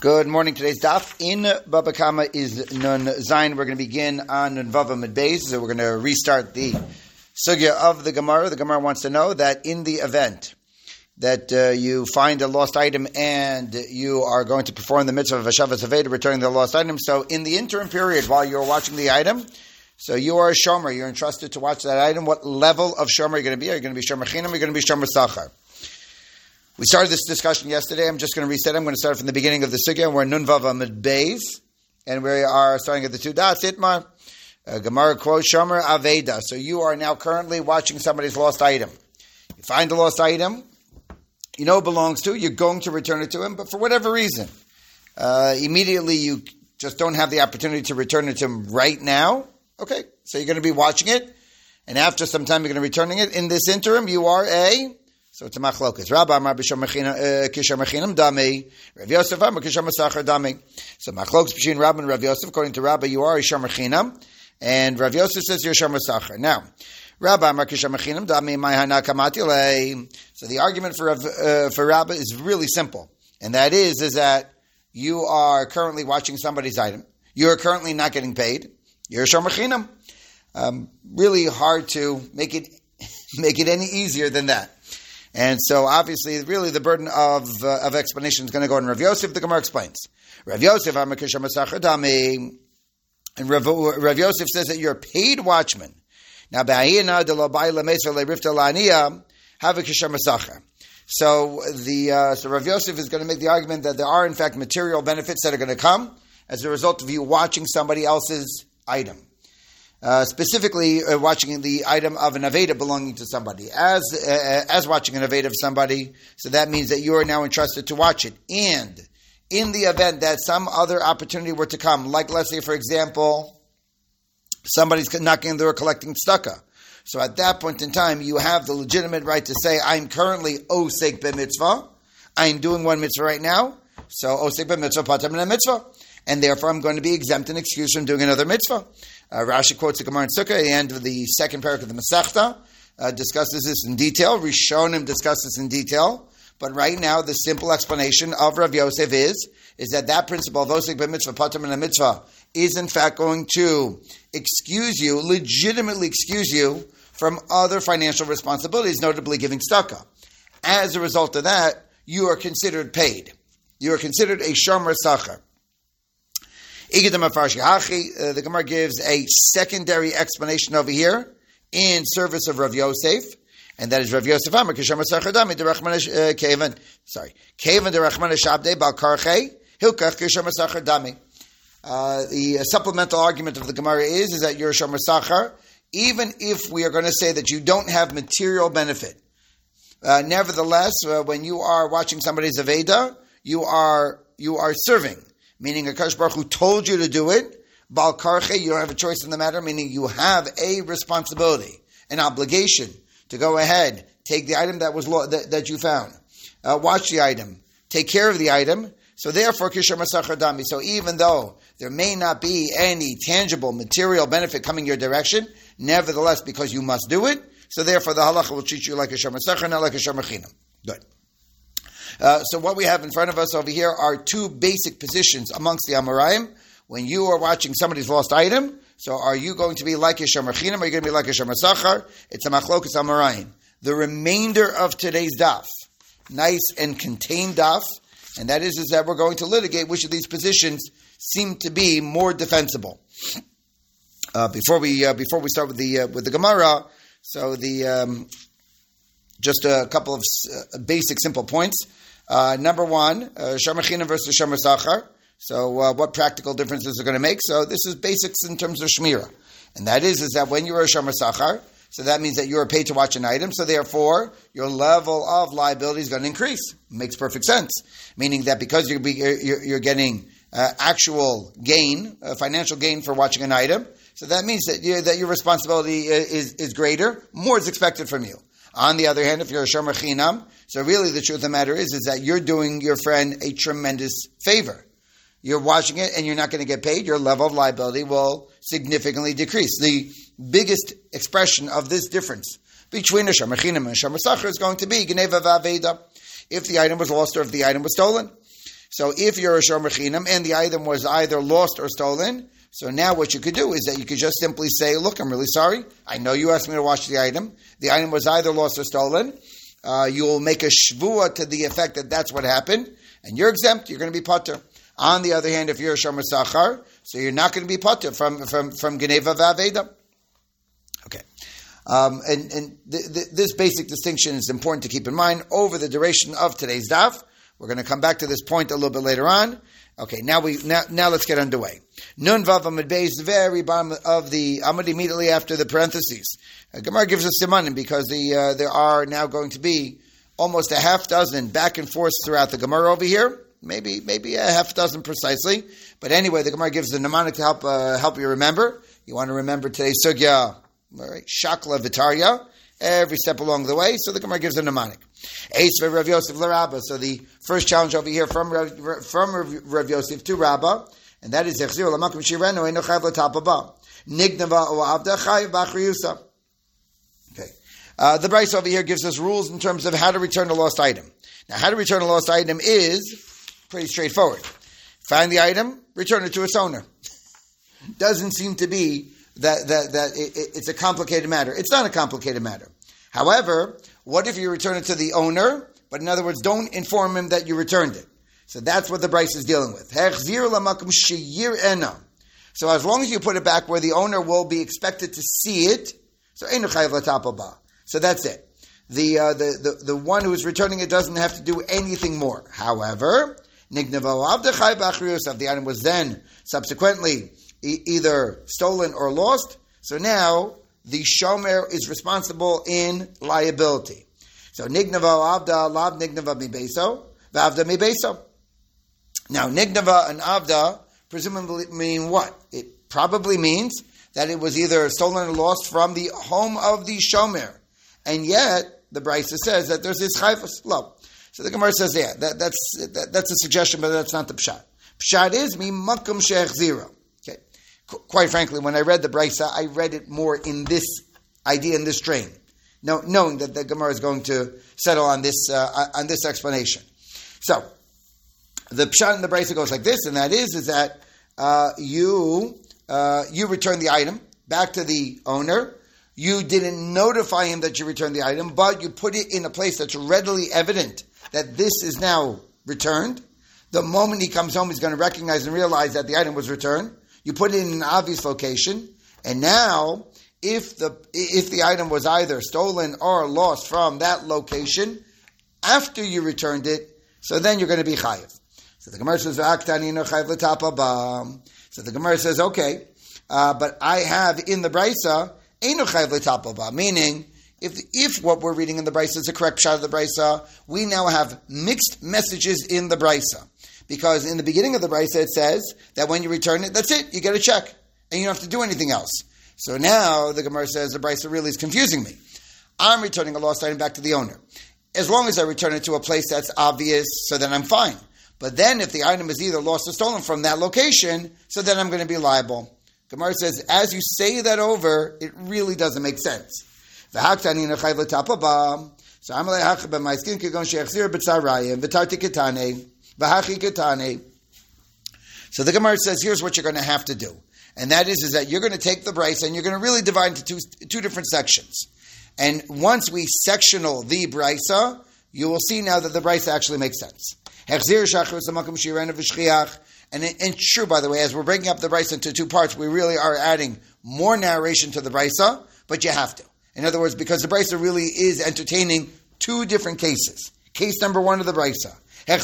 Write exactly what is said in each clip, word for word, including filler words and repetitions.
Good morning. Today's daf in Baba Kama is Nun Zayin. We're going to begin on Nun Vava Mid Beis. So we're going to restart the sugya of the Gemara. The Gemara wants to know that in the event that uh, you find a lost item and you are going to perform the mitzvah of Hashavas Aveda, returning the lost item. So in the interim period while you're watching the item, so you are a shomer. You're entrusted to watch that item. What level of shomer are you going to be? Are you going to be shomer chinam? Are you going to be shomer sachar? We started this discussion yesterday. I'm just going to reset. I'm going to start from the beginning of the sugya. We're Nun Vava Mid Beis, and we are starting at the two dots. Itmar, uh, Gemara quotes Shomer Aveda. So you are now currently watching somebody's lost item. You find the lost item, you know it belongs to, you're going to return it to him, but for whatever reason, uh, immediately you just don't have the opportunity to return it to him right now. Okay, so you're going to be watching it, and after some time you're going to be returning it. In this interim, you are a So it's a machlokas. Rabbi Amar b'shom machinam dami. Rav Yosef Amar kisham masachar dami. So machlokas between Rabbi and Rav Yosef. According to Rabbi, you are a shom machinam, and Rav Yosef says you're shom masachar. Now, Rabbi Amar kisham machinam dami ma'hana kamati lei. So the argument for uh, for Rabbi is really simple, and that is is that you are currently watching somebody's item. You are currently not getting paid. You're a shom machinam. Um, really hard to make it make it any easier than that. And so, obviously, really the burden of uh, of explanation is going to go on Rav Yosef. The Gemara explains. Rav Yosef, and Rav, Rav Yosef says that you're a paid watchman. Now, so the uh, so Rav Yosef is going to make the argument that there are, in fact, material benefits that are going to come as a result of you watching somebody else's item. Uh, specifically, uh, watching the item of an Aveda belonging to somebody. As uh, as watching an Aveda of somebody, so that means that you are now entrusted to watch it. And in the event that some other opportunity were to come, like let's say, for example, somebody's knocking on the door collecting tzedakah. So at that point in time, you have the legitimate right to say, I'm currently osek b'mitzvah. I'm doing one mitzvah right now. So osek b'mitzvah, patam min mitzvah. And therefore, I'm going to be exempt and excused from doing another mitzvah. Uh, Rashi quotes the Gemara in Sukkah at the end of the second parak of the Masechta, uh, discusses this in detail. Rishonim discusses this in detail. But right now, the simple explanation of Rav Yosef is, is that that principle of osek b'mitzvah, patam min mitzvah, is in fact going to excuse you, legitimately excuse you from other financial responsibilities, notably giving tzedakah. As a result of that, you are considered paid. You are considered a shomer sachar. Uh, the Gemara gives a secondary explanation over here in service of Rav Yosef, and that is Rav Yosef Amar Kisham Masachar Dami Derachman Kevan. Sorry, Kevan Derachman Shabdei Bal Karchei Hilkach Kisham Masachar Dami. The uh, supplemental argument of the Gemara is is that you're a shomer sachar, even if we are going to say that you don't have material benefit. Uh, nevertheless, uh, when you are watching somebody's Aveda, you are you are serving. Meaning HaKadosh Baruch Hu told you to do it. Bal karche, you don't have a choice in the matter, meaning you have a responsibility, an obligation to go ahead, take the item that was lo- that, that you found, uh, watch the item, take care of the item. So therefore, Kishar Masachar Dami. So even though there may not be any tangible material benefit coming your direction, nevertheless, because you must do it, so therefore the halacha will treat you like a Kishar Masachar, not like a Kishar Machinam. Good. Uh, so what we have in front of us over here are two basic positions amongst the Amoraim. When you are watching somebody's lost item, so are you going to be like a shomer chinam, or are you going to be like a shomer sachar? It's a machlokas Amoraim. The remainder of today's daf, nice and contained daf, and that is, is that we're going to litigate which of these positions seem to be more defensible. Uh, before we uh, before we start with the uh, with the Gemara, so the um, just a couple of uh, basic simple points. Uh, number one, uh, shomer chinam versus shomer sachar. So uh, what practical differences are going to make? So this is basics in terms of shmira. And that is, is that when you're a shomer sachar, so that means that you're paid to watch an item, so therefore your level of liability is going to increase. Makes perfect sense. Meaning that because you're, you're, you're getting uh, actual gain, uh, financial gain for watching an item, so that means that, you, that your responsibility is, is greater, more is expected from you. On the other hand, if you're a shomer chinam, so really the truth of the matter is, is that you're doing your friend a tremendous favor. You're watching it and you're not going to get paid. Your level of liability will significantly decrease. The biggest expression of this difference between a shomer chinam and a shomer sachar is going to be geneva v'aveda. If the item was lost or if the item was stolen. So if you're a shomer chinam and the item was either lost or stolen, so now what you could do is that you could just simply say, look, I'm really sorry. I know you asked me to watch the item. The item was either lost or stolen. Uh, you will make a shvua to the effect that that's what happened, and you're exempt. You're going to be patur. On the other hand, if you're a shomer sachar, so you're not going to be patur from from from geneva v'aveda. Okay, um, and and th- th- this basic distinction is important to keep in mind over the duration of today's daf. We're going to come back to this point a little bit later on. Okay, now we now now let's get underway. Nun vav amud beis, very bottom of the amud immediately after the parentheses. Uh, Gemara gives us simanim because the uh, there are now going to be almost a half dozen back and forth throughout the Gemara over here. Maybe maybe a half dozen precisely, but anyway, the Gemara gives the mnemonic to help uh, help you remember. You want to remember today's sugya, right? Shakla Vitaria, every step along the way. So the Gemara gives a mnemonic. Eisve Rav Yosef l'Rabba. So the first challenge over here from Rav, from Rav Yosef to Rabba, and that is Echzir l'makom shirenu eino chayav l'tapaba nignava o avda chayav b'achriyusa. Okay, uh, the Bryce over here gives us rules in terms of how to return a lost item. Now, how to return a lost item is pretty straightforward. Find the item, return it to its owner. Doesn't seem to be that that that it, it, it's a complicated matter. It's not a complicated matter. However, what if you return it to the owner, but in other words, don't inform him that you returned it? So that's what the Bryce is dealing with. So as long as you put it back where the owner will be expected to see it, so so that's it. The, uh, the the the one who is returning it doesn't have to do anything more. However, the item was then subsequently e- either stolen or lost. So now the shomer is responsible in liability. So nignava avda lav nignava mi beso v'avda mi beso. Now nignava and avda presumably mean what? It probably means that it was either stolen or lost from the home of the shomer, and yet the Brisa says that there's this chayvus low. So the Gemara says, yeah, that, that's that, that's a suggestion, but that's not the pshat. Pshat is mi makom she'ech zero. Okay, Qu- quite frankly, when I read the Brisa, I read it more in this idea, in this strain, no, knowing that the Gemara is going to settle on this uh, on this explanation. So the pshat in the Brisa goes like this, and that is is that uh, you uh, you return the item back to the owner. You didn't notify him that you returned the item, but you put it in a place that's readily evident that this is now returned. The moment he comes home, he's going to recognize and realize that the item was returned. You put it in an obvious location, and now, if the if the item was either stolen or lost from that location, after you returned it, so then you're going to be chayiv. So the Gemara says, so the Gemara says, okay, uh, but I have in the Brisa, meaning, if if what we're reading in the Brisa is the correct shot of the Brisa, we now have mixed messages in the Brisa. Because in the beginning of the Brisa it says that when you return it, that's it, you get a check, and you don't have to do anything else. So now the Gemara says the Brisa really is confusing me. I'm returning a lost item back to the owner. As long as I return it to a place that's obvious, so then I'm fine. But then if the item is either lost or stolen from that location, so then I'm going to be liable. Gemara says, as you say that over, it really doesn't make sense. So So the Gemara says, here's what you're going to have to do. And that is, is that you're going to take the Brisa and you're going to really divide into two, two different sections. And once we sectional the Brisa, you will see now that the Brisa actually makes sense. And it's true, by the way, as we're breaking up the Brisa into two parts, we really are adding more narration to the Brisa, but you have to. In other words, because the Brisa really is entertaining two different cases. Case number one of the Brisa.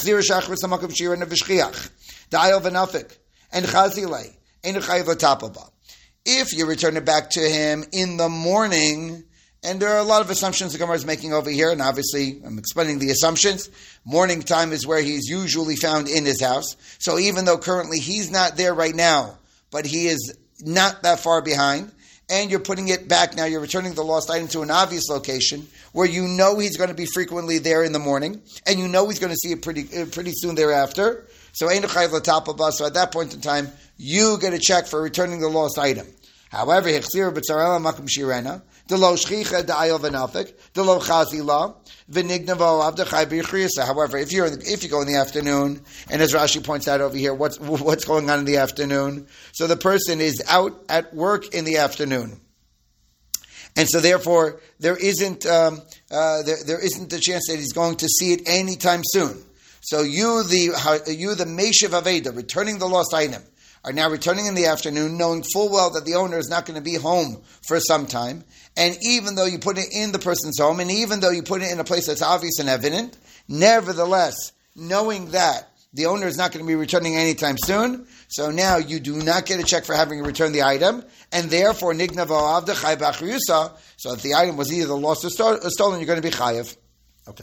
If you return it back to him in the morning, and there are a lot of assumptions the Gemara is making over here, and obviously I'm explaining the assumptions. Morning time is where he's usually found in his house. So even though currently he's not there right now, but he is not that far behind, and you're putting it back now, you're returning the lost item to an obvious location where you know he's going to be frequently there in the morning, and you know he's going to see it pretty uh, pretty soon thereafter. So so at that point in time, you get a check for returning the lost item. However, Hechsir b'tzarela makom shirena, delo shchicha da'ayil v'nafik, delo chazila, v'nignavo avdechai b'yichriyasa. However, if you're if you go in the afternoon, and as Rashi points out over here, what's what's going on in the afternoon? So the person is out at work in the afternoon, and so therefore there isn't um, uh, there, there isn't the chance that he's going to see it anytime soon. So you the you the Meshiv Aveda, returning the lost item, are now returning in the afternoon, knowing full well that the owner is not going to be home for some time. And even though you put it in the person's home, and even though you put it in a place that's obvious and evident, nevertheless, knowing that the owner is not going to be returning anytime soon, so now you do not get a check for having returned the item, and therefore, nignav avda chay b'achriyusa, so if the item was either lost or stolen, you're going to be chayev. Okay.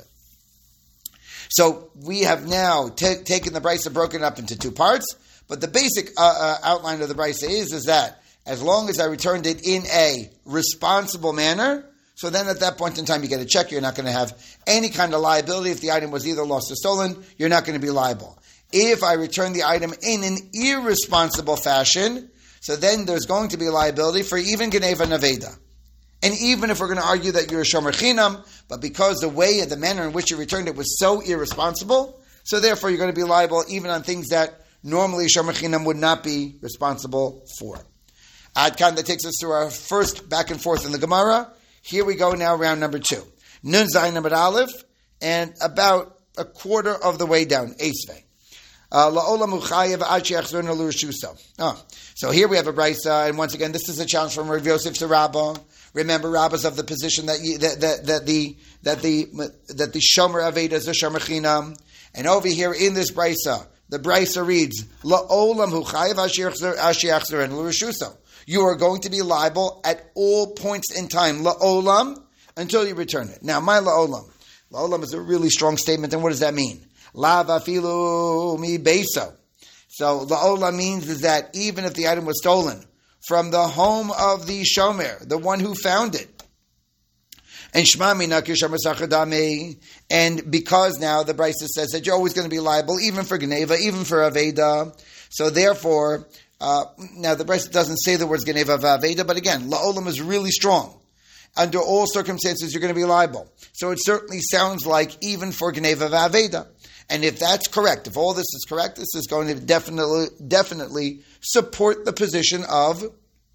So we have now t- taken the brisa, broken up into two parts. But the basic uh, uh, outline of the brisa is, is that as long as I returned it in a responsible manner, so then at that point in time you get a check, you're not going to have any kind of liability. If the item was either lost or stolen, you're not going to be liable. If I return the item in an irresponsible fashion, so then there's going to be liability for even Geneva Neveda. And even if we're going to argue that you're a Shomer Chinam, but because the way and the manner in which you returned it was so irresponsible, so therefore you're going to be liable even on things that normally Shomer Chinam would not be responsible for. Ad Kan, that takes us through our first back and forth in the Gemara. Here we go now, round number two. Nun Zayin Amud Aleph, and about a quarter of the way down, Esvei. La'olam uchayev ad she'achzorna l'reshusah. Oh, so here we have a brisa, and once again, this is a challenge from Rav Yosef to Rabbah. Remember, Rabbah's of the position that you, that, that that the that the that the shomer aveda is a shomer chinam, and over here in this brisa, the brisa reads la'olam uchayev ad she'achzorna l'reshusah. You are going to be liable at all points in time, la'olam, until you return it. Now, my la'olam, la'olam is a really strong statement, and what does that mean? La vafilu mi beso. So la'olam means is that even if the item was stolen from the home of the shomer, the one who found it, and shmami nakir shomer sachadame, and because now the brisa says that you're always going to be liable, even for geneva, even for aveda. So therefore, uh, now the brisa doesn't say the words geneva aveda, but again, la'olam is really strong. Under all circumstances, you're going to be liable. So it certainly sounds like even for geneva aveda. And if that's correct, if all this is correct, this is going to definitely definitely support the position of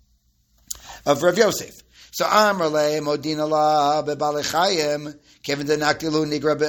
of Rav Yosef. So Amrle Modina la bebalechayim kevin denaktilu nigra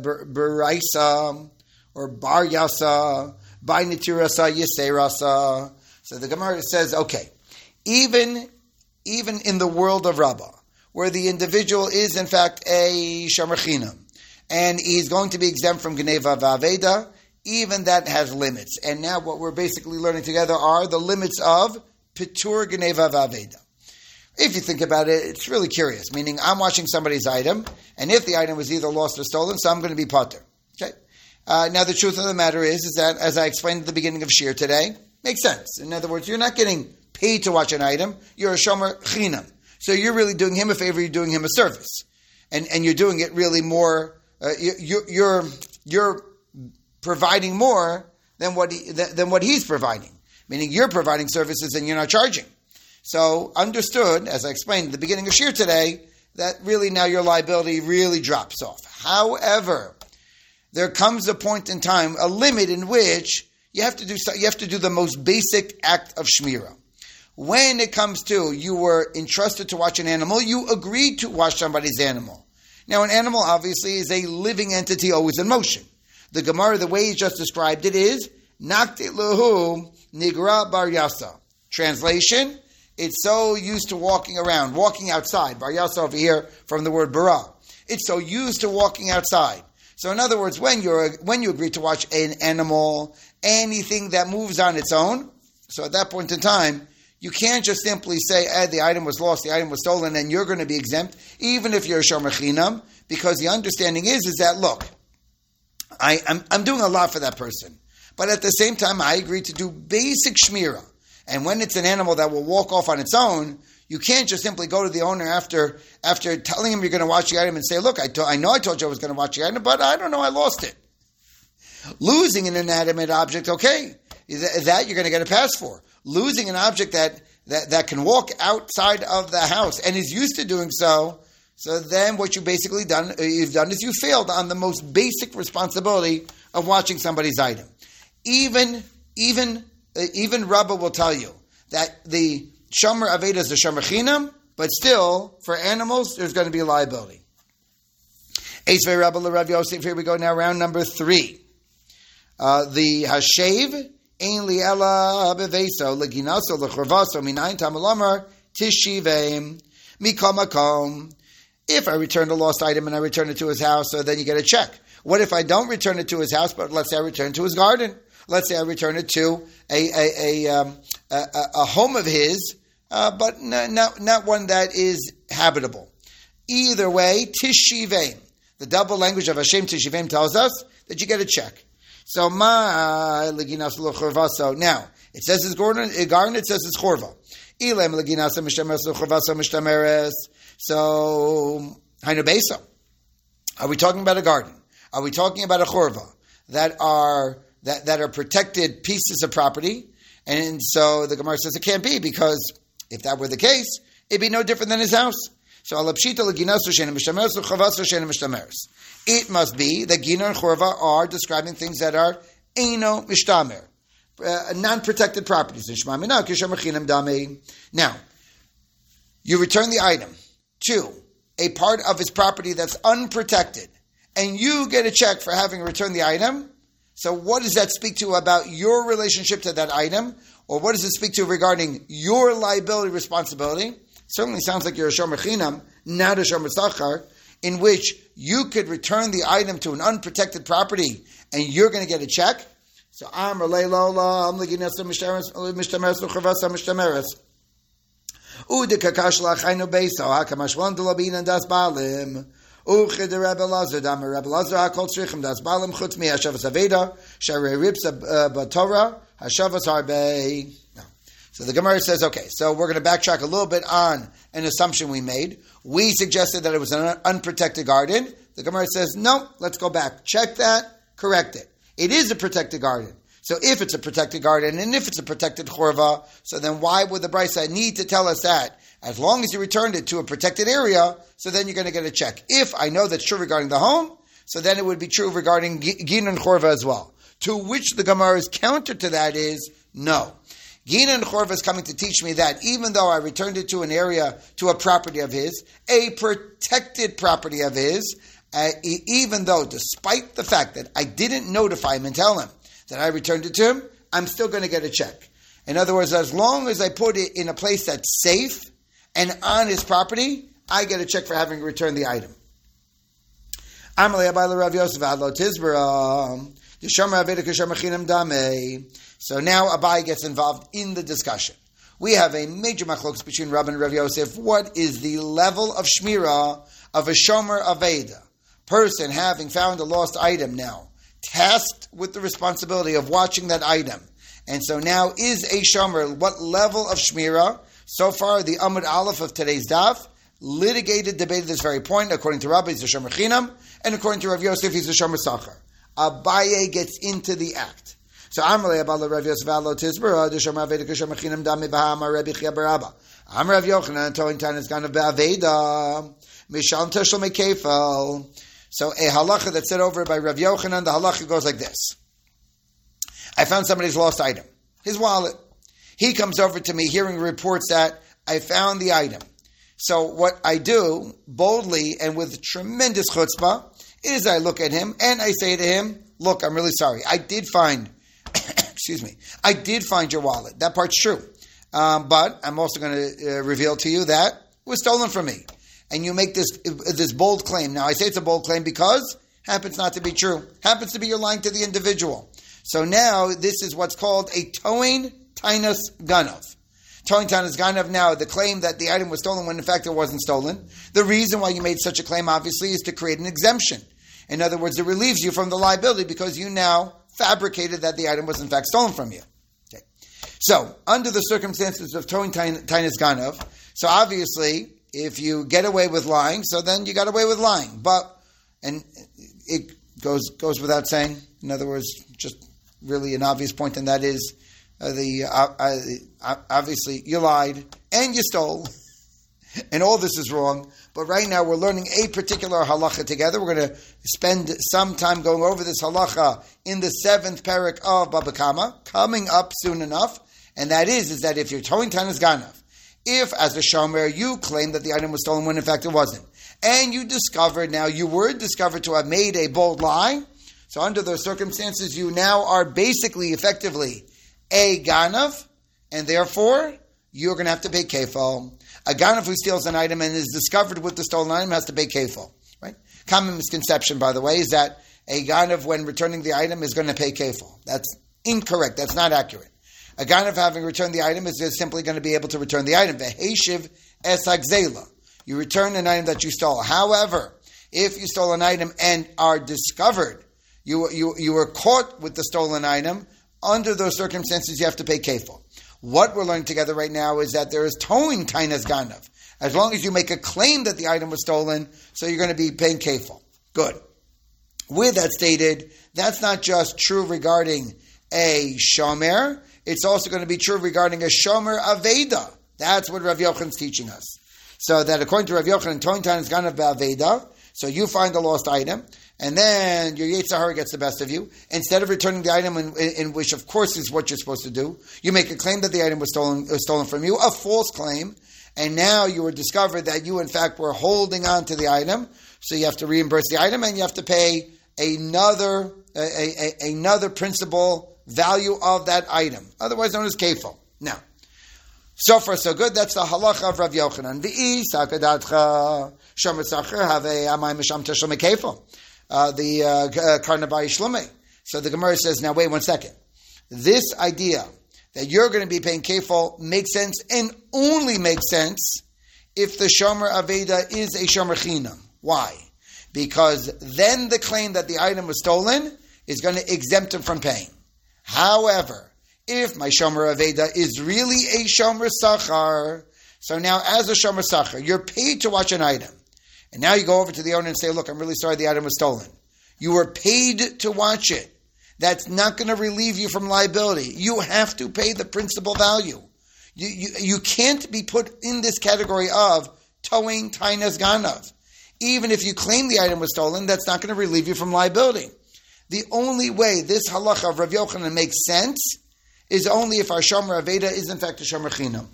beraisa or bar yasa by nitirasa yiserasa. So the Gemara says, okay, even even in the world of Rabbah, where the individual is in fact a shomer chinam, and he's going to be exempt from Geneva V'Aveda, even that has limits. And now what we're basically learning together are the limits of Pitur Geneva V'Aveda. If you think about it, it's really curious, meaning I'm watching somebody's item, and if the item was either lost or stolen, so I'm going to be Pater. Okay? Uh, now the truth of the matter is, is that, as I explained at the beginning of Shir today, makes sense. In other words, you're not getting paid to watch an item, you're a Shomer Chinam. So you're really doing him a favor, you're doing him a service. And, and you're doing it really more... Uh, you, you're you're providing more than what he, than what he's providing, meaning you're providing services and you're not charging. So understood, as I explained at the beginning of Shir today, that really now your liability really drops off. However, there comes a point in time, a limit in which you have to do you have to do the most basic act of shmira. When it comes to you were entrusted to watch an animal, you agreed to watch somebody's animal. Now, an animal, obviously, is a living entity always in motion. The Gemara, the way he just described it is, Nakti lehu nigra bar yasa. Translation, it's so used to walking around, walking outside. Bar yasa over here from the word bara. It's so used to walking outside. So in other words, when you're when you agree to watch an animal, anything that moves on its own, so at that point in time, you can't just simply say, eh, the item was lost, the item was stolen, and you're going to be exempt, even if you're a shomer chinam, because the understanding is, is that, look, I, I'm, I'm doing a lot for that person, but at the same time, I agree to do basic shmira. And when it's an animal that will walk off on its own, you can't just simply go to the owner after after telling him you're going to watch the item and say, look, I, to- I know I told you I was going to watch the item, but I don't know, I lost it. Losing an inanimate object, okay, is that, is that you're going to get a pass for. Losing an object that that, that can walk outside of the house and is used to doing so, so then what you basically done you've done is you failed on the most basic responsibility of watching somebody's item. Even even uh, even Rabbah will tell you that the shomer aveda is the shomer chinam, but still for animals there's going to be a liability. Eisvei Rabbah l'Rav Yosef. Here we go now, round number three. Uh, the hashev ein li ela beveso leginaso lechorvaso minayin tamalamar tishiveim mikamakom. If I return a lost item and I return it to his house, so then you get a check. What if I don't return it to his house, but let's say I return it to his garden? Let's say I return it to a a a, um, a, a home of his, uh, but not, not not one that is habitable. Either way, tishivim. The double language of Hashem tishivim tells us that you get a check. So ma leginas lo chorvaso. Now it says it's garden. Garden. It says it's chorva. Ilem leginas mishtameres lo chorvaso mishtameres. So hainu beso. Are we talking about a garden? Are we talking about a chorva that are that, that are protected pieces of property? And so the Gemara says it can't be, because if that were the case, it'd be no different than his house. So alapshita leginasu shenim mishtameres uchavasu shenim mishtameres. It must be that gina and chorva are describing things that are eino mishtamer, uh, non-protected properties. Now, you return the item to a part of his property that's unprotected, and you get a check for having returned the item. So what does that speak to about your relationship to that item? Or what does it speak to regarding your liability responsibility? It certainly sounds like you're a shomer chinam, not a shomer sachar, in which you could return the item to an unprotected property and you're going to get a check. So I'm relay lola, I'm looking at some mishtameres, luchavasa mishtameres. Udikakashla chaynu beso, hakamashwan delabin and das balim. Uche de Rebbe Lazar, dam Rebbe Lazar hakol tzrichim das balim chutz mi hashavas aveda, sharei rips b'torah hashavas harbei. So the Gemara says, okay, so we're going to backtrack a little bit on an assumption we made. We suggested that it was an unprotected garden. The Gemara says, no, let's go back. Check that, correct it. It is a protected garden. So if it's a protected garden and if it's a protected chorva, so then why would the Brisa need to tell us that? As long as you returned it to a protected area, so then you're going to get a check. If I know that's true regarding the home, so then it would be true regarding Gina and chorva as well. To which the Gemara's counter to that is, no. Gina and chorva is coming to teach me that even though I returned it to an area, to a property of his, a protected property of his, uh, even though, despite the fact that I didn't notify him and tell him that I returned it to him, I'm still going to get a check. In other words, as long as I put it in a place that's safe and on his property, I get a check for having returned the item. So now Abai gets involved in the discussion. We have a major machlokes between Rav and Rav Yosef. What is the level of shmirah of a shomer aveda? Person having found a lost item now, tasked with the responsibility of watching that item. And so now is a shomer, what level of shmirah? So far, the Amud Aleph of today's daf litigated, debated this very point. According to Rabbi, he's a shomer chinam, and according to Rav Yosef, he's a shomer sachar. Abaye gets into the act. So Amalei Abala Rav Yosef Alo Tizbara, the shomer aveda shomer chinam dami bahama Rabbi Chia Barabba. Am Rav Yochanan Toin Tanis Ganav Be'aveda Mishal Teshel Mekefel. So a halacha that's said over by Rav Yochanan, the halacha goes like this. I found somebody's lost item, his wallet. He comes over to me hearing reports that I found the item. So what I do, boldly and with tremendous chutzpah, is I look at him and I say to him, look, I'm really sorry. I did find, excuse me, I did find your wallet. That part's true. Um, but I'm also going to uh, reveal to you that it was stolen from me. And you make this this bold claim. Now, I say it's a bold claim because it happens not to be true. Happens to be you're lying to the individual. So now, this is what's called a toin tainus ganov. Toin tainus ganov, now, the claim that the item was stolen when in fact it wasn't stolen. The reason why you made such a claim, obviously, is to create an exemption. In other words, it relieves you from the liability because you now fabricated that the item was in fact stolen from you. Okay. So, under the circumstances of toin tainus ganov, so obviously, if you get away with lying, so then you got away with lying. But, and it goes goes without saying, in other words, just really an obvious point, and that is, uh, the uh, uh, obviously you lied and you stole, and all this is wrong. But right now we're learning a particular halacha together. We're going to spend some time going over this halacha in the seventh parak of Baba Kama, coming up soon enough. And that is, is that if you're towing Tanas Ganav, if as a shomer you claim that the item was stolen when in fact it wasn't, and you discovered, now you were discovered to have made a bold lie, so under those circumstances you now are basically effectively a Ganav, and therefore you're going to have to pay kefal. A Ganav who steals an item and is discovered with the stolen item has to pay kefal. Right? Common misconception, by the way, is that a Ganav, when returning the item, is going to pay kefal. That's incorrect. That's not accurate. A Ganav, having returned the item, is simply going to be able to return the item. V'heishiv es hagzela. You return an item that you stole. However, if you stole an item and are discovered, you you you were caught with the stolen item, under those circumstances you have to pay kefal. What we're learning together right now is that there is towing Tainas Ganav. As long as you make a claim that the item was stolen, so you're going to be paying kefal. Good. With that stated, that's not just true regarding a shomer, it's also going to be true regarding a shomer aveda. That's what Rav Yochanan's teaching us. So that according to Rav Yochanan, towing Tainas Ganav ba'aveda, so you find a lost item, and then your Yetzer Hara gets the best of you. Instead of returning the item, in, in which of course is what you're supposed to do, you make a claim that the item was stolen, was stolen from you, a false claim, and now you were discovered that you in fact were holding on to the item, so you have to reimburse the item, and you have to pay another a, a, another principal value of that item, otherwise known as kefal. Now, so far so good. That's the halacha of Rav Yochanan. V'i sakadatcha shomer sacher have amay misham teshel mekefal. Uh, the uh, Karnabai Shlume. So the Gemara says, now wait one second. This idea that you're going to be paying kefal makes sense and only makes sense if the Shomer Aveda is a Shomer Chinam. Why? Because then the claim that the item was stolen is going to exempt him from paying. However, if my Shomer Aveda is really a Shomer Sachar, so now as a Shomer Sachar, you're paid to watch an item. And now you go over to the owner and say, look, I'm really sorry the item was stolen. You were paid to watch it. That's not going to relieve you from liability. You have to pay the principal value. You, you, you can't be put in this category of towing Tainas Ganav. Even if you claim the item was stolen, that's not going to relieve you from liability. The only way this halacha of Rav Yochanan makes sense is only if our Shomer Aveda is in fact a Shomer Chinam.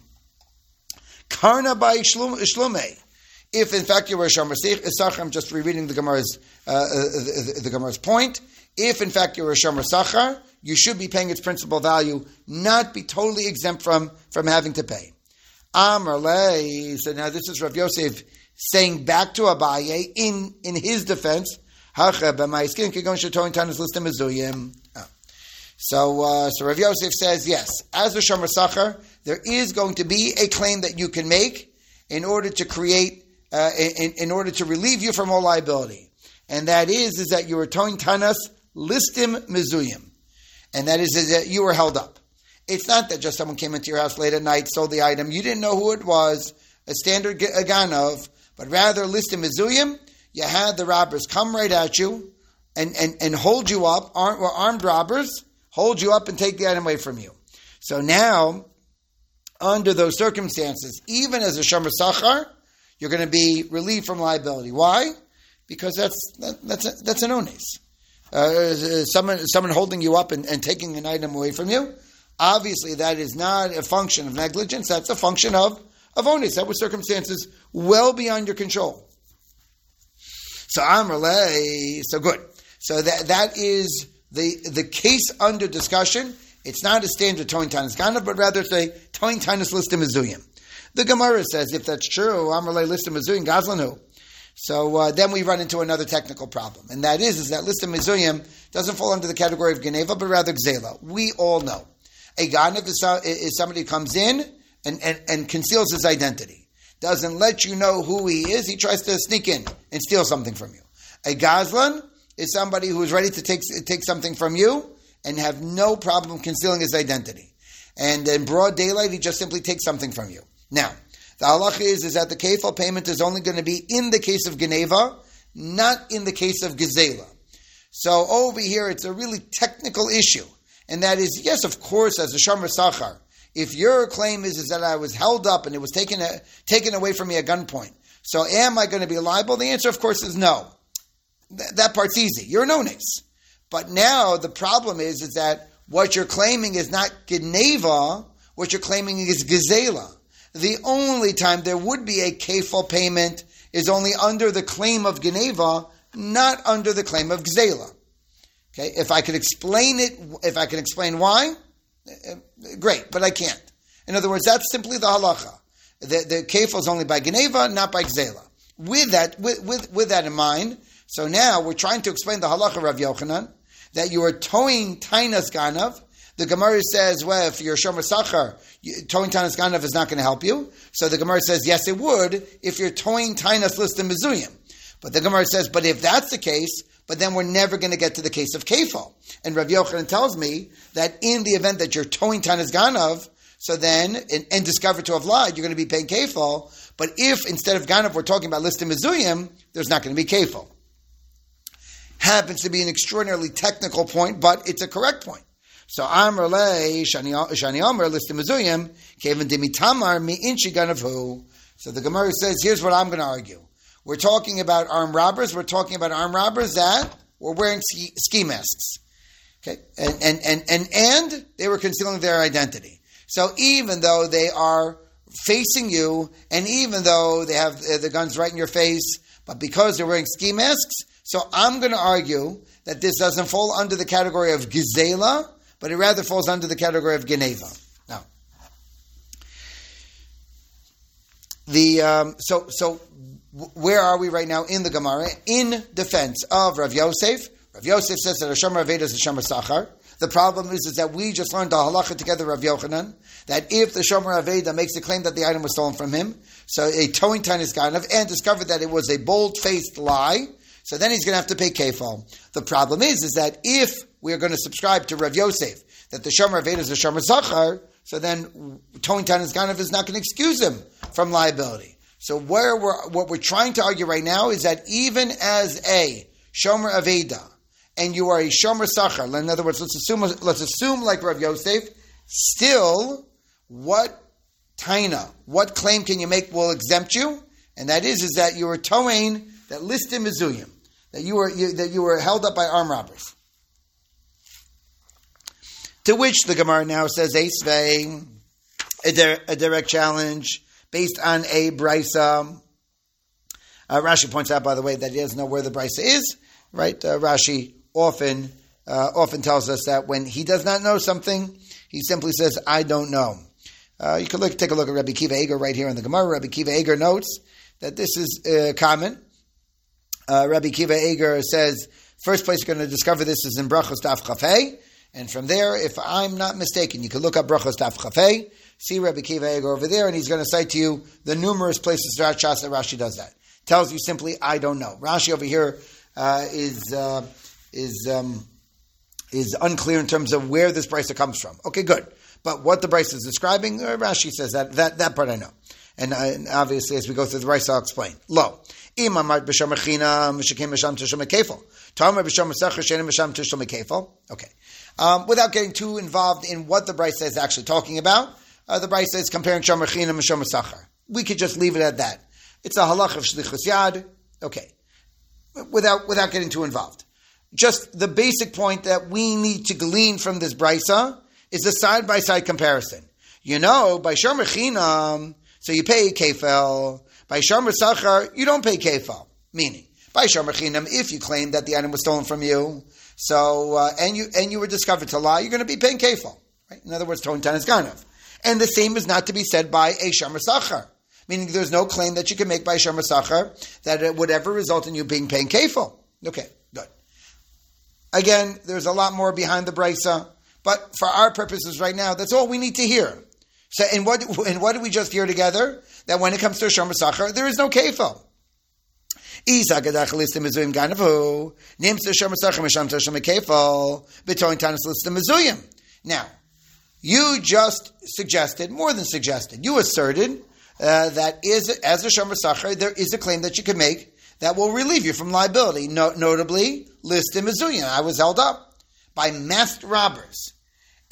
Karna by Shlume. If in fact you were a Shomer Sachar, I'm just rereading the Gemara's uh, uh, the, the Gemara's point. If in fact you were a Shomer Sachar, you should be paying its principal value, not be totally exempt from, from having to pay. Amar lei. So now this is Rav Yosef saying back to Abaye in, in his defense. So, uh, so Rav Yosef says, yes, as a Shomer Sachar, there is going to be a claim that you can make in order to create Uh, in, in order to relieve you from all liability. And that is, is that you were towing Tanas Listim Mizuyim. And that is, is that you were held up. It's not that just someone came into your house late at night, stole the item, you didn't know who it was, a standard Ganov, but rather Listim Mizuyim, you had the robbers come right at you and, and, and hold you up, armed, or armed robbers, hold you up and take the item away from you. So now, under those circumstances, even as a Shomer Sachar, you're going to be relieved from liability. Why? Because that's that, that's a, that's an ones. Uh, someone someone holding you up and, and taking an item away from you. Obviously, that is not a function of negligence. That's a function of of ones. That was circumstances well beyond your control. So Amrle, so good. So that that is the the case under discussion. It's not a standard towing Tanas Ganav, but rather it's a towing Tanas Listim Mizuyim. The Gemara says, if that's true, Amrle Listim Mizuyim Gazlanu. So uh, then we run into another technical problem, and that is, is that Listim Mizuyim doesn't fall under the category of Geneva, but rather Gzela. We all know. A Ganav is, is somebody who comes in and, and, and conceals his identity. Doesn't let you know who he is. He tries to sneak in and steal something from you. A Gazlan is somebody who is ready to take, take something from you and have no problem concealing his identity. And in broad daylight, he just simply takes something from you. Now, the halacha is, is that the kefal payment is only going to be in the case of Geneva, not in the case of Gezela. So over here, it's a really technical issue. And that is, yes, of course, as a Shomer Sachar, if your claim is, is that I was held up and it was taken a, taken away from me at gunpoint, so am I going to be liable? The answer, of course, is no. Th- that part's easy. You're a no-nix. But now the problem is, is that what you're claiming is not Geneva, what you're claiming is Gezela. The only time there would be a kefil payment is only under the claim of Geneva, not under the claim of Gezela. Okay, if I could explain it, if I can explain why, great, but I can't. In other words, that's simply the halacha. The, the kefil is only by Geneva, not by Gezela. With that, with, with, with that in mind, so now we're trying to explain the halacha, Rav Yochanan, that you are towing Tainas Ganav. The Gemara says, well, if you're Shomer Sachar, towing Tainas Ganav is not going to help you. So the Gemara says, yes, it would if you're towing Tainas Listim Mezuyim. But the Gemara says, but if that's the case, but then we're never going to get to the case of kefil. And Rav Yochanan tells me that in the event that you're towing Tainas Ganav, so then, and, and discover to have lied, you're going to be paying kefil. But if instead of Ganav we're talking about Listim Mezuyim, there's not going to be kefil. Happens to be an extraordinarily technical point, but it's a correct point. So Amr Le Shani Omer Listim Mezuyim Kevin Dimitamar Mi Inchi Ganavhu. So the Gemara says, here's what I'm going to argue. We're talking about armed robbers. We're talking about armed robbers that were wearing ski, ski masks. Okay, and and and and and they were concealing their identity. So even though they are facing you, and even though they have the guns right in your face, but because they're wearing ski masks, so I'm going to argue that this doesn't fall under the category of Gezela, but it rather falls under the category of Geneva. Now, the um, so so where are we right now in the Gemara? In defense of Rav Yosef. Rav Yosef says that a Shomer Aveda is a Shomer Sachar. The problem is, is that we just learned the halacha together, Rav Yochanan, that if the Shomer Aveda makes a claim that the item was stolen from him, so a towing Tainas Ganav, and discovered that it was a bold-faced lie, so then he's going to have to pay kefil. The problem is, is that if we're going to subscribe to Rav Yosef, that the Shomer Aveda is a Shomer Sachar, so then towing Tainas Ganav is not going to excuse him from liability. So where we're, what we're trying to argue right now is that even as a Shomer Aveda, and you are a Shomer Sachar, in other words, let's assume, let's assume like Rav Yosef, still, what taina, what claim can you make will exempt you? And that is, is that you were towing that Listim Mezuyim, that you were you, that you were held up by armed robbers. To which the Gemara now says, Eisvei, a, di- a direct challenge based on a brisa. Uh, Rashi points out, by the way, that he doesn't know where the brisa is. Right? Uh, Rashi often uh, often tells us that when he does not know something, he simply says, I don't know. Uh, you can look, take a look at Rabbi Kiva Eger right here in the Gemara. Rabbi Kiva Eger notes that this is uh, common. Uh, Rabbi Kiva Eger says, first place you're going to discover this is in Brachos Daf Chafei, and from there, if I'm not mistaken, you can look up Brachos Daf Chafei, see Rabbi Kiva Eger over there, and he's going to cite to you the numerous places throughout Shas that Rashi does that. Tells you simply, I don't know. Rashi over here uh, is uh, is um, is unclear in terms of where this brisa comes from. Okay, good. But what the brisa is describing, uh, Rashi says that, that that part I know. And, uh, and obviously, as we go through the brisa, I'll explain. Lo. Okay. Um, without getting too involved in what the brisa is actually talking about, uh, the brisa is comparing shomer chinam and shomer sachar. We could just leave it at that. It's a halach of shlichus yad. Okay. Without without getting too involved. Just the basic point that we need to glean from this brisa is a side-by-side comparison. You know, by shomer chinam, so you pay kefil. By shomer sachar, you don't pay kefil. Meaning, by shomer chinam, if you claim that the item was stolen from you, so uh, and you and you were discovered to lie, you're going to be paying kefil. Right? In other words, towing Tainas Ganav. And the same is not to be said by a shomer sachar. Meaning, there's no claim that you can make by shomer sachar that it would ever result in you being paying kefil. Okay, good. Again, there's a lot more behind the brisa, but for our purposes right now, that's all we need to hear. So, and what and what did we just hear together? That when it comes to shomer sachar, there is no kefil. Now, you just suggested, more than suggested, you asserted uh, that is as a shomer sachar, there is a claim that you can make that will relieve you from liability. No, notably, listim mezuyim. I was held up by masked robbers.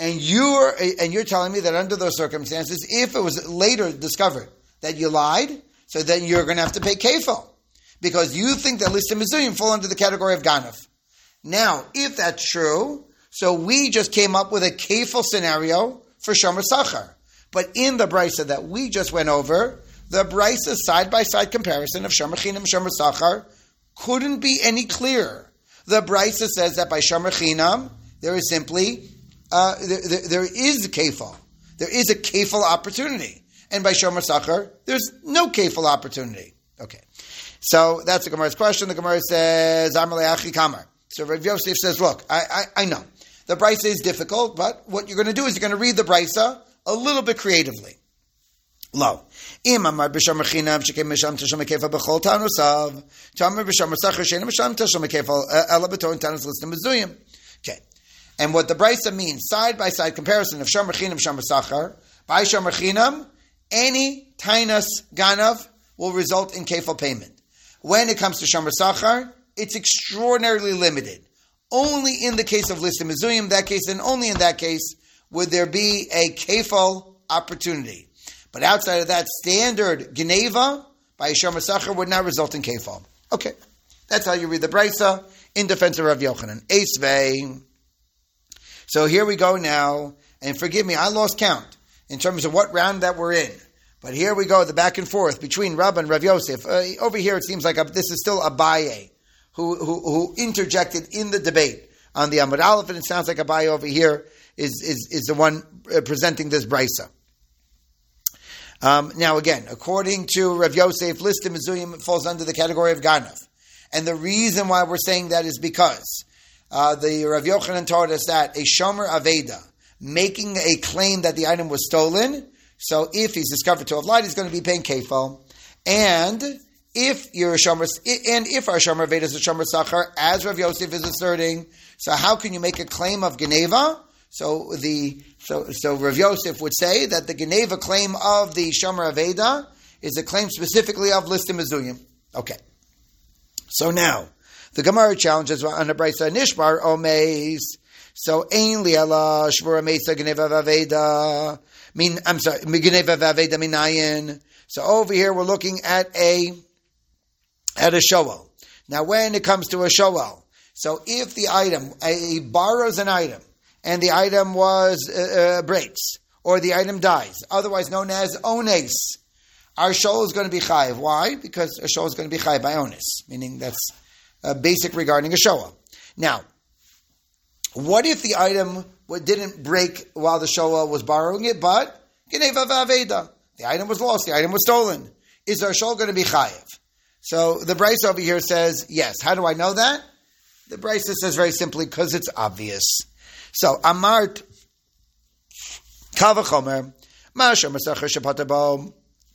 And you're and you're telling me that under those circumstances, if it was later discovered that you lied, so then you're going to have to pay kefil because you think that listim mezuyim fall under the category of ganav. Now, if that's true, so we just came up with a kefil scenario for shomer sachar. But in the brisa that we just went over, the brisa side by side comparison of shomer chinam shomer sachar couldn't be any clearer. The brisa says that by shomer chinam there is simply Uh, there, there, there is a kefil. There is a kefil opportunity. And by shomer sachar, there's no kefil opportunity. Okay. So that's the Gemara's question. The Gemara says, Amar le'achi kamar. So Rav Yosef says, look, I, I, I know. The brisa is difficult, but what you're going to do is you're going to read the brisa a little bit creatively. Lo. Im amar b'shomer chinam shekem misham teshomer kefil b'chol tanusav. Tamar b'shomer sachar she'en misham teshomer kefil ela b'toin tanus listim mezuyim. Okay. And what the brisa means, side-by-side comparison of shomer chinam, shomer sachar, by shomer chinam, any tainas ganav will result in kefil payment. When it comes to shomer sachar, it's extraordinarily limited. Only in the case of listim mezuyim, that case, and only in that case, would there be a kefil opportunity. But outside of that, standard geneva by shomer sachar would not result in kefil. Okay, that's how you read the brisa in defense of Rav Yochanan. Eisvei. So here we go now, and forgive me, I lost count in terms of what round that we're in. But here we go, the back and forth between Rav and Rav Yosef. Uh, over here it seems like a, this is still Abaye, who, who who interjected in the debate on the Amud Aleph, and it sounds like Abaye over here is, is, is the one uh, presenting this brisa. Um, now again, according to Rav Yosef, listim mezuyim falls under the category of ganav. And the reason why we're saying that is because Uh, the Rav Yochanan taught us that a shomer aveda, making a claim that the item was stolen, so if he's discovered to have lied, he's going to be paying kefil. And if you're a shomer, and if our shomer aveda is a shomer sachar, as Rav Yosef is asserting, so how can you make a claim of geneva? So the so so Rav Yosef would say that the geneva claim of the shomer aveda is a claim specifically of listim mezuyim. Okay, so now. The Gemara challenges on the brisa nishbar omeis. So ein liala shvura mesa geneva vaveda. Mean I'm sorry, geneva vaveda minayin. So over here we're looking at a at a shoel. Now when it comes to a shoel, so if the item he borrows an item and the item was uh, uh, breaks or the item dies, otherwise known as ones, our shoel is going to be chayiv. Why? Because a shoel is going to be chayiv by ones, meaning that's Uh, basic regarding a shoah. Now, what if the item didn't break while the shoah was borrowing it, but geneva v'aveda, the item was lost, the item was stolen? Is our shoah going to be chayiv? So the brisa over here says yes. How do I know that? The brisa says very simply because it's obvious. So amart kavachomer ma'asher masachar shepatabo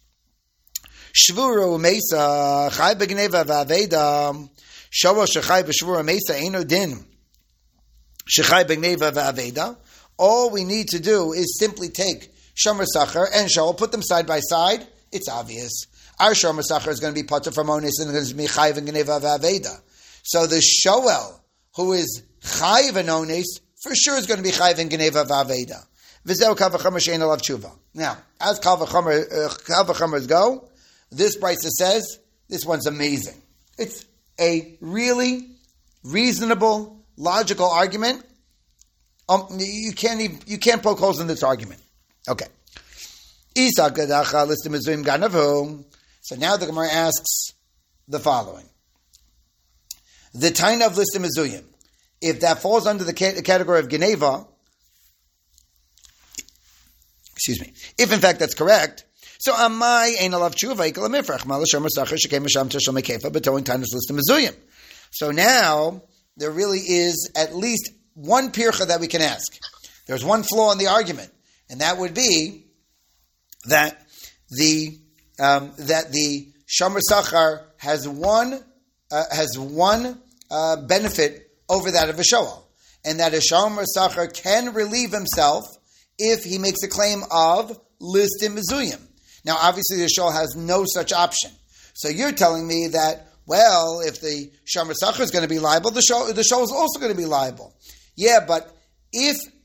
shvuru mesa chay begeneva v'aveda. Shoah shechai b'shvura mesa eino din shechai b'gneva v'aveda. All we need to do is simply take shomer sachar and shoah, put them side by side. It's obvious. Our shomer sachar is going to be patur from onis and going to be chayv and gneva v'aveda. So the shoel who is chayv and onis for sure is going to be chayv and gneva v'aveda. V'zeu kal v'chomer she'ein alav tshuva. Now, as kal v'chomers go, this brisa says this one's amazing. It's a really reasonable, logical argument. Um, you can't even, you can't poke holes in this argument. Okay. So now the Gemara asks the following: the taina of listim mezuyim, if that falls under the category of geneva, excuse me, if in fact that's correct. So amai ein alav tshuva ikel amifrach mal shomer sachar shekem misham teshel mekefa betoin tainus listim mezuyim. So now there really is at least one pircha that we can ask. There's one flaw in the argument, and that would be that the um, that the shomer sachar has one uh, has one uh, benefit over that of a shoel, and that a shomer sachar can relieve himself if he makes a claim of listim mezuyim. Now, obviously, the shoel has no such option. So you're telling me that, well, if the shomer sachar is going to be liable, the shoel the shoel is also going to be liable. Yeah, but if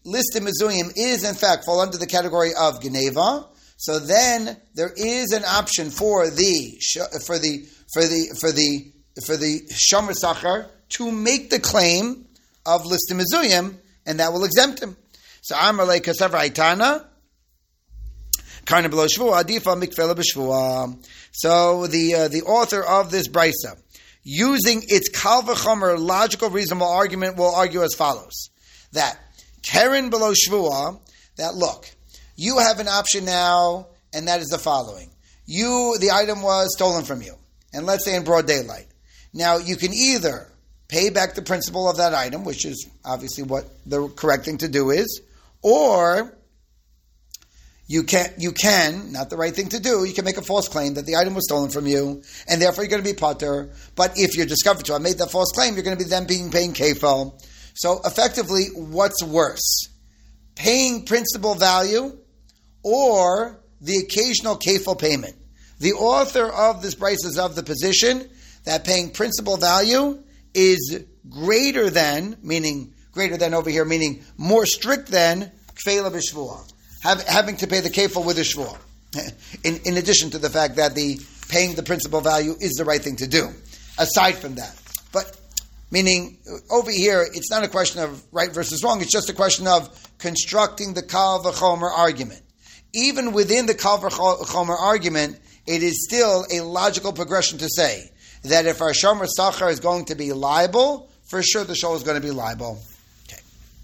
listim mezuyim is in fact fall under the category of geneva, so then there is an option for the for the for the for the for the shomer sachar to make the claim of listim mezuyim, and that will exempt him. So Amar le kasav aitana karna below shvua adifa mikvela b'shvua. So the uh, the author of this brisa, using its kal v'chomer logical reasonable argument, will argue as follows: that keren below shvua, that look, you have an option now, and that is the following: you the item was stolen from you, and let's say in broad daylight. Now you can either pay back the principal of that item, which is obviously what the correct thing to do is, or you can, you can, not the right thing to do, you can make a false claim that the item was stolen from you, and therefore you're going to be patur. But if you're discovered to have made that false claim, you're going to be then being paying kefal. So effectively, what's worse? Paying principal value or the occasional kefal payment? The author of this brisa is of the position that paying principal value is greater than, meaning greater than over here, meaning more strict than kfela b'shvua, Have, having to pay the kefil with a shvua. In, in addition to the fact that the paying the principal value is the right thing to do. Aside from that, but meaning over here, it's not a question of right versus wrong. It's just a question of constructing the kal v'chomer argument. Even within the kal v'chomer argument, it is still a logical progression to say that if our shomer sachar is going to be liable, for sure the show is going to be liable. Okay.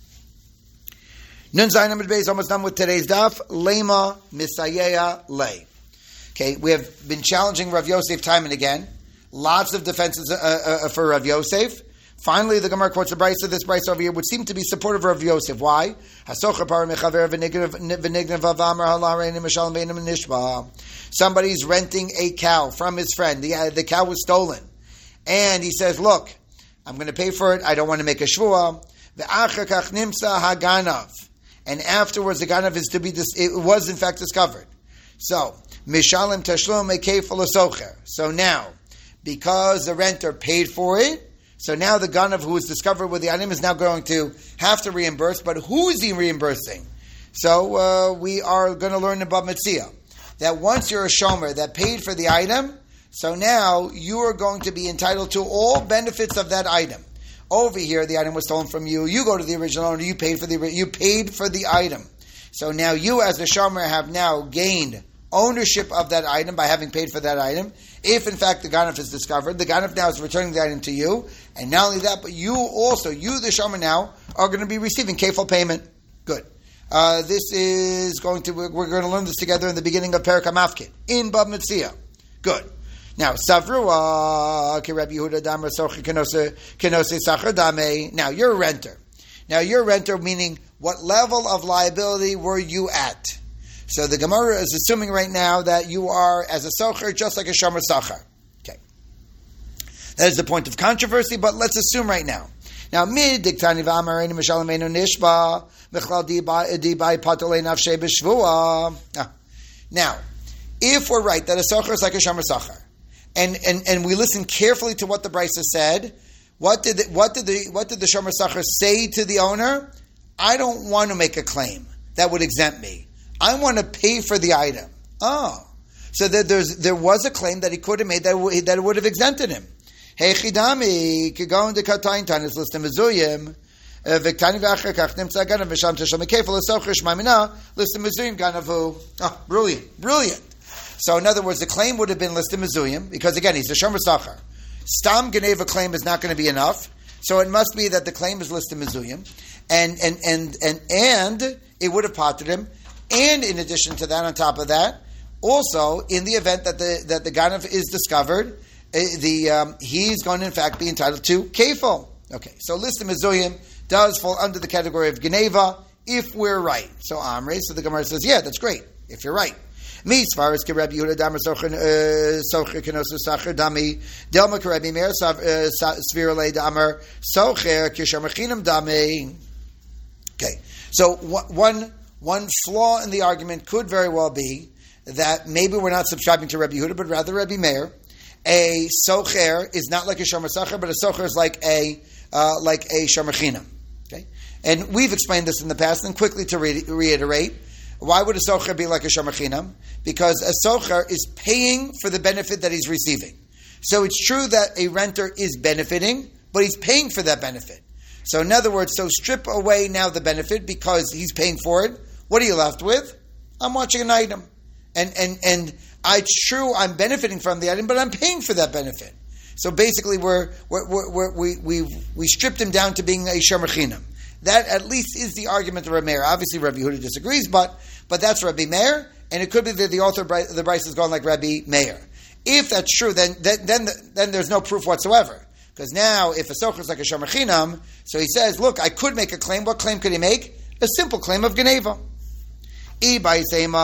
Nun Zayin Amud Beis, almost done with today's daf. Lema misayeya lei. Okay, we have been challenging Rav Yosef time and again. Lots of defenses uh, uh, for Rav Yosef. Finally, the Gemara quotes a brisa. This brisa over here would seem to be supportive of Rav Yosef. Why? Somebody's renting a cow from his friend. The, the cow was stolen. And he says, look, I'm going to pay for it. I don't want to make a shvua. And afterwards, the ganav is to be, dis- it was in fact discovered. So, mishalim tashlum ekefal socher. So now, because the renter paid for it, so now the ganav who was discovered with the item is now going to have to reimburse, but who is he reimbursing? So uh, we are going to learn about Metzia, that once you're a shomer that paid for the item, so now you are going to be entitled to all benefits of that item. Over here, the item was stolen from you. You go to the original owner. You paid for the you paid for the item. So now you, as a shomer, have now gained ownership of that item by having paid for that item. If in fact the ganav is discovered, the ganav now is returning the item to you, and not only that, but you also, you the shomer now, are going to be receiving kefal payment. Good. Uh, this is going to, we're, we're going to learn this together in the beginning of Perek HaMafkid, in Bab Metzia. Good. Now, Savrua, Ki Rabbi Yehuda Damar Sochi Kenose Sachar Dame. Now, you're a renter. Now, you're a renter, meaning what level of liability were you at? So the Gemara is assuming right now that you are, as a socher, just like a shomer sachar. Okay. That is the point of controversy, but let's assume right now. Now, mid diktani v'amareinu mishalamenu nishba mechlal dibai patolei nafshei b'shvua. Now, if we're right that a socher is like a shomer sachar, and, and and we listen carefully to what the brisa said, what did the, what did the what did the shomer sachar say to the owner? I don't want to make a claim that would exempt me. I want to pay for the item. Oh, so that there's there was a claim that he could have made that w- that it would have exempted him. Hey chidami kigon de katayin tanis listem mezuyim v'ktani v'acher kach nimtza ganav v'sham tesham kefal l'socher shmamina listem mezuyim ganavu. Oh, brilliant, brilliant. So in other words, the claim would have been listem mezuyim because again he's a shomer sachar. Stam geneva claim is not going to be enough, so it must be that the claim is listem mezuyim, and and and and and it would have potted him. And in addition to that, on top of that, also in the event that the that the ganav is discovered, the um, he's going to in fact be entitled to kefal. Okay, so listem mezuyim does fall under the category of geneva if we're right. So Amrei, so the Gemara says, yeah, that's great if you're right. Me svaris ke Rabbi Yehuda Damar socher socher kenosu sacher dami delma ke Rabbi Meir svira le damar socher kisher machinam dami. Okay, so one. One flaw in the argument could very well be that maybe we're not subscribing to Rabbi Yehuda, but rather Rabbi Meir. A socher is not like a shomer sachar, but a socher is like a uh, like a shomer chinam. Okay, And we've explained this in the past, and quickly to re- reiterate, why would a socher be like a shomer chinam? Because a socher is paying for the benefit that he's receiving. So it's true that a renter is benefiting, but he's paying for that benefit. So in other words, so strip away now the benefit because he's paying for it. What are you left with? I'm watching an item. And and and it's true I'm benefiting from the item, but I'm paying for that benefit. So basically we're, we're, we're, we're, we we we stripped him down to being a shomer chinam. That at least is the argument of Rabbi Meir. Obviously Rabbi Yehuda disagrees, but but that's Rabbi Meir, and it could be that the author of the Bryce is going like Rabbi Meir. If that's true, then then then, then there's no proof whatsoever. Because now, if a socher is like a shomer chinam, so he says, look, I could make a claim. What claim could he make? A simple claim of geneva. If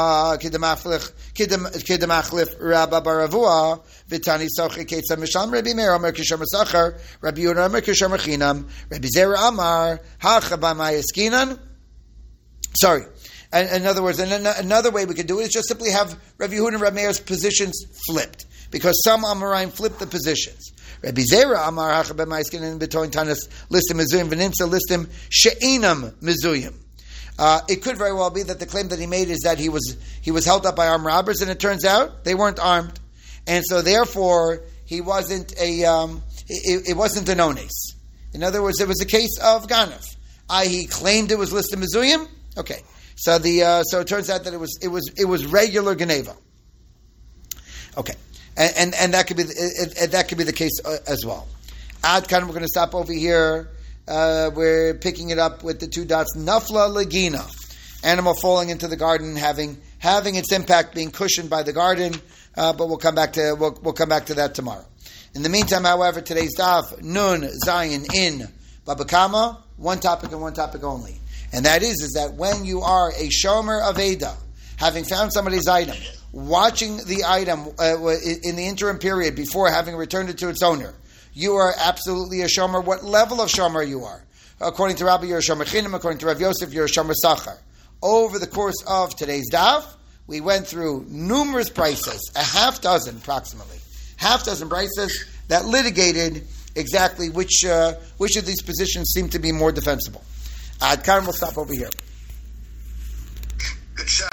Sorry. And in other words, another way we could do it is just simply have Rabbi Yehuda and Rabbi Meir's positions flipped. Because some Amoraim flip the positions. Rabbi Zera Amar Hacha B'Ma'iskin B'Toin Tanis Listim Mizuyim V'Nimsa Listim She'inam Mizuyim. Uh, it could very well be that the claim that he made is that he was he was held up by armed robbers, and it turns out they weren't armed, and so therefore he wasn't a um, it, it wasn't an ones. In other words, it was a case of ganav. I he claimed it was Listim Mizuyim. Okay, so the uh, so it turns out that it was it was it was regular geneva. Okay. And, and and that could be the, it, that could be the case uh, as well. Ad kan, we're going to stop over here. Uh, we're picking it up with the two dots. Nafla legina, animal falling into the garden, having having its impact being cushioned by the garden. Uh, but we'll come back to we'll, we'll come back to that tomorrow. In the meantime, however, today's daf nun zayin in Baba Kama, one topic and one topic only, and that is is that when you are a shomer of Eda, having found somebody's item, watching the item uh, in the interim period before having returned it to its owner, you are absolutely a shomer. What level of shomer you are? According to Rabbi, you're a shomer chinam. According to Rav Yosef, you're a shomer sachar. Over the course of today's daf, we went through numerous prices, a half dozen approximately, half dozen prices that litigated exactly which uh, which of these positions seem to be more defensible. Ad Karen will stop over here.